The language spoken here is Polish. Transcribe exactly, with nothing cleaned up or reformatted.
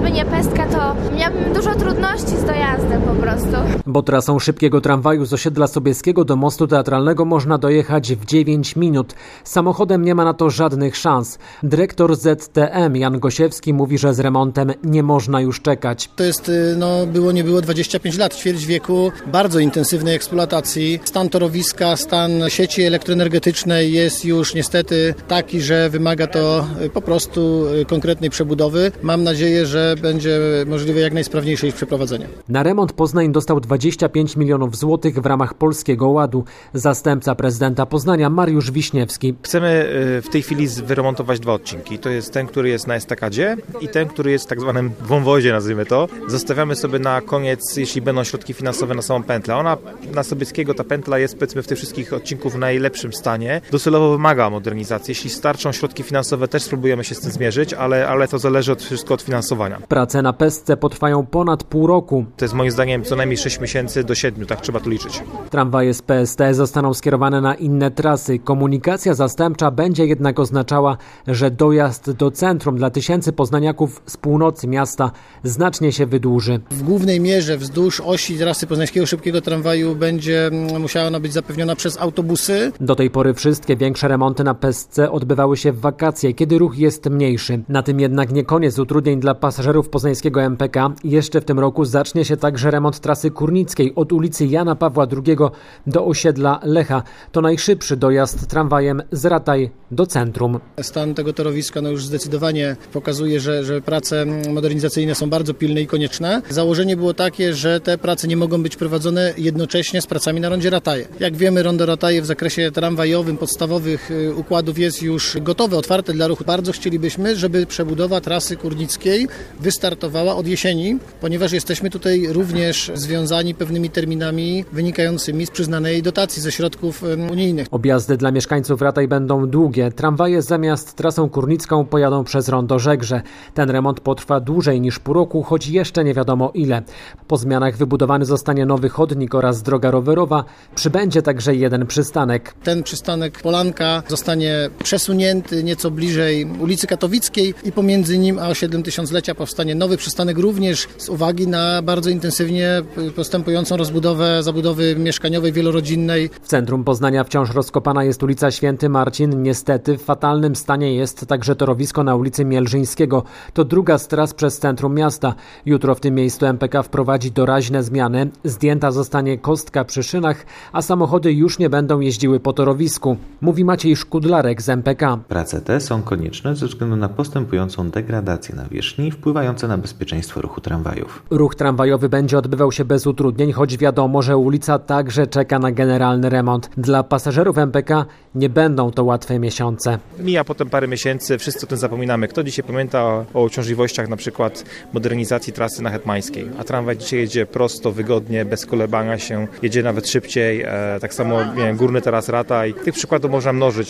gdyby nie pestka, to miałabym dużo trudności z dojazdem po prostu. Bo trasą szybkiego tramwaju z osiedla Sobieskiego do mostu teatralnego można dojechać w dziewięć minut. Samochodem nie ma na to żadnych szans. Dyrektor Z T M Jan Gosiewski mówi, że z remontem nie można już czekać. To jest, no było nie było dwadzieścia pięć lat, ćwierć wieku bardzo intensywnej eksploatacji. Stan torowiska, stan sieci elektroenergetycznej jest już niestety taki, że wymaga to po prostu konkretnej przebudowy. Mam nadzieję, że będzie możliwe jak najsprawniejsze ich przeprowadzenie. Na remont Poznań dostał dwadzieścia pięć milionów złotych w ramach Polskiego Ładu. Zastępca prezydenta Poznania Mariusz Wiśniewski. Chcemy w tej chwili wyremontować dwa odcinki. To jest ten, który jest na estakadzie i ten, który jest w tak zwanym wąwozie, nazwijmy to. Zostawiamy sobie na koniec, jeśli będą środki finansowe, na samą pętlę. Ona na Sobieskiego, ta pętla jest powiedzmy w tych wszystkich odcinków w najlepszym stanie. Docelowo wymaga modernizacji. Jeśli starczą środki finansowe, też spróbujemy się z tym zmierzyć, ale, ale to zależy od wszystko od finansowania. Prace na pestce potrwają ponad pół roku. To jest moim zdaniem co najmniej sześć miesięcy do siedmiu, tak trzeba tu liczyć. Tramwaje z P S T zostaną skierowane na inne trasy. Komunikacja zastępcza będzie jednak oznaczała, że dojazd do centrum dla tysięcy poznaniaków z północy miasta znacznie się wydłuży. W głównej mierze wzdłuż osi trasy poznańskiego szybkiego tramwaju będzie musiała ona być zapewniona przez autobusy. Do tej pory wszystkie większe remonty na pestce odbywały się w wakacje, kiedy ruch jest mniejszy. Na tym jednak nie koniec utrudnień dla pasażerów poznańskiego M P K. Jeszcze w tym roku zacznie się także remont trasy Kurnickiej od ulicy Jana Pawła drugiego do osiedla Lecha. To najszybszy dojazd tramwajem z Rataj do centrum. Stan tego torowiska no już zdecydowanie pokazuje, że, że prace modernizacyjne są bardzo pilne i konieczne. Założenie było takie, że te prace nie mogą być prowadzone jednocześnie z pracami na rondzie Rataje. Jak wiemy, rondo Rataje w zakresie tramwajowym podstawowych układów jest już gotowe, otwarte dla ruchu. Bardzo chcielibyśmy, żeby przebudowa trasy Kurnickiej wystartowała od jesieni, ponieważ jesteśmy tutaj również związani pewnymi terminami wynikającymi z przyznanej dotacji ze środków unijnych. Objazdy dla mieszkańców Rataj będą długie. Tramwaje zamiast trasą kurnicką pojadą przez rondo Żegrze. Ten remont potrwa dłużej niż pół roku, choć jeszcze nie wiadomo ile. Po zmianach wybudowany zostanie nowy chodnik oraz droga rowerowa. Przybędzie także jeden przystanek. Ten przystanek Polanka zostanie przesunięty nieco bliżej ulicy Katowickiej i pomiędzy nim a osiedlem Tysiąclecia powstanie nowy przystanek również z uwagi na bardzo intensywnie postępującą rozbudowę zabudowy mieszkaniowej, wielorodzinnej. W centrum Poznania wciąż rozkopana jest ulica Święty Marcin. Niestety w fatalnym stanie jest także torowisko na ulicy Mielżyńskiego. To druga z tras przez centrum miasta. Jutro w tym miejscu M P K wprowadzi doraźne zmiany. Zdjęta zostanie kostka przy szynach, a samochody już nie będą jeździły po torowisku. Mówi Maciej Szkudlarek z M P K. Prace te są konieczne ze względu na postępującą degradację nawierzchni wpływające na bezpieczeństwo ruchu tramwajów. Ruch tramwajowy będzie odbywał się bez utrudnień, choć wiadomo, że ulica także czeka na generalny remont. Dla pasażerów M P K nie będą to łatwe miesiące. Mija potem parę miesięcy, wszyscy o tym zapominamy. Kto dzisiaj pamięta o, o uciążliwościach na przykład modernizacji trasy na Hetmańskiej, a tramwaj dzisiaj jedzie prosto, wygodnie, bez kolebania się, jedzie nawet szybciej, e, tak samo nie wiem, Górny teraz Rataj. Tych przykładów można mnożyć.